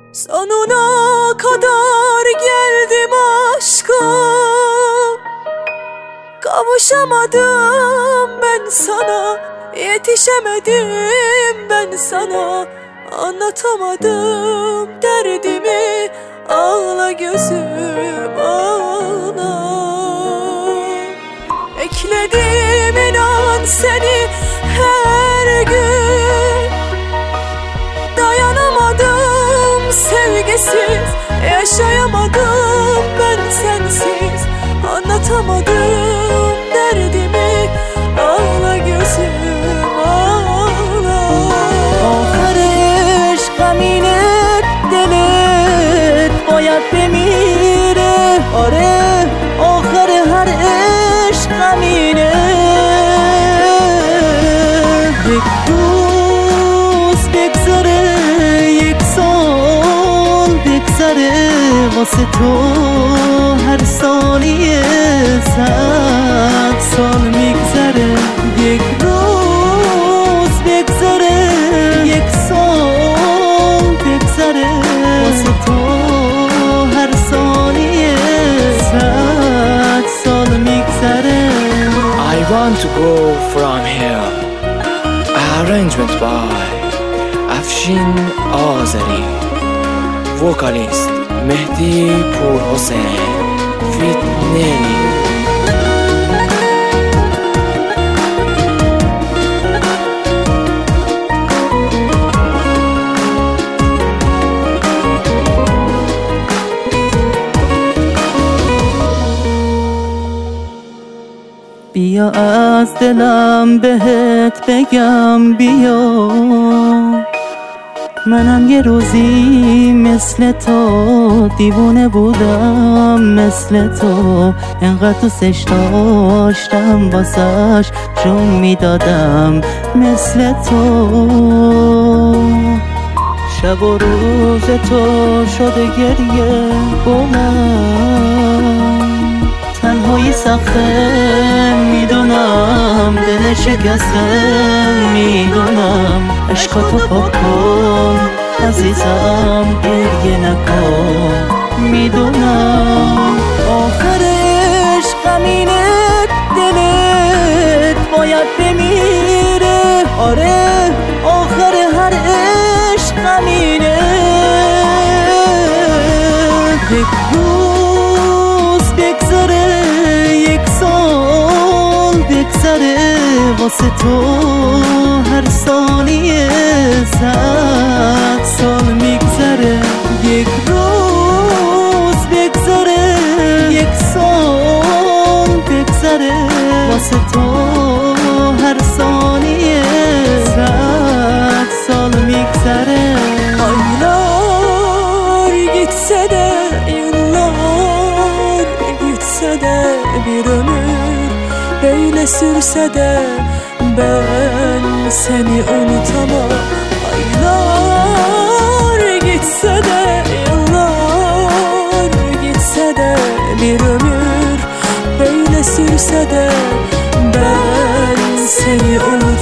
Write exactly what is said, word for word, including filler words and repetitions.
Sonuna kadar geldim aşkım, kavuşamadım ben sana, yetişemedim ben sana, anlatamadım derdimi. Ağla gözüm ağla. Ekledim inan seni her gün, dayanamadım sevgisiz, yaşayamadım ben sensiz, anlatamadım derdimi. Ağla gözüm ağla. آخر عشق همینه، دلت باید بمیره. آره آخر هر عشق همینه. یک روز بگذره، یک سال بگذره، واسه تو هر ثانیه صد سال میگذره. یک روز بگذره، یک سال بگذره، واسه تو هر ثانیه صد سال میگذره. I want to go from here. Arrangement by Afshin Azari. Vocalist Mehdi Pur Hossain. Fit Nelly. بیا از دلم بهت بگم، بیا منم یه روزی مثل تو دیوونه بودم، مثل تو انقدر دوستش داشتم، واسش جون میدادم مثل تو. شب و روز تو شده گریه با من، تنهایی سخته میدونم، دل شکسته میدونم. عشقاتو پاک کن عزیزم، گریه نکن میدونم. آخر عشق همینه، دلت باید بمیره. آره آخر هر عشق همینه. یک روز بگذره، یک سال بگذره، واسه تو هر ثانیه صد سال میگذره. یک روز بگذره، یک سال بگذره، واسه تو هر ثانیه صد سال میگذره. Aylar gitse de, yıllar gitse de, bir ömür böyle sürse de ben seni unutamam. Aylar gitse de, yıllar gitse de, bir ömür böyle sürse de ben seni unutamam.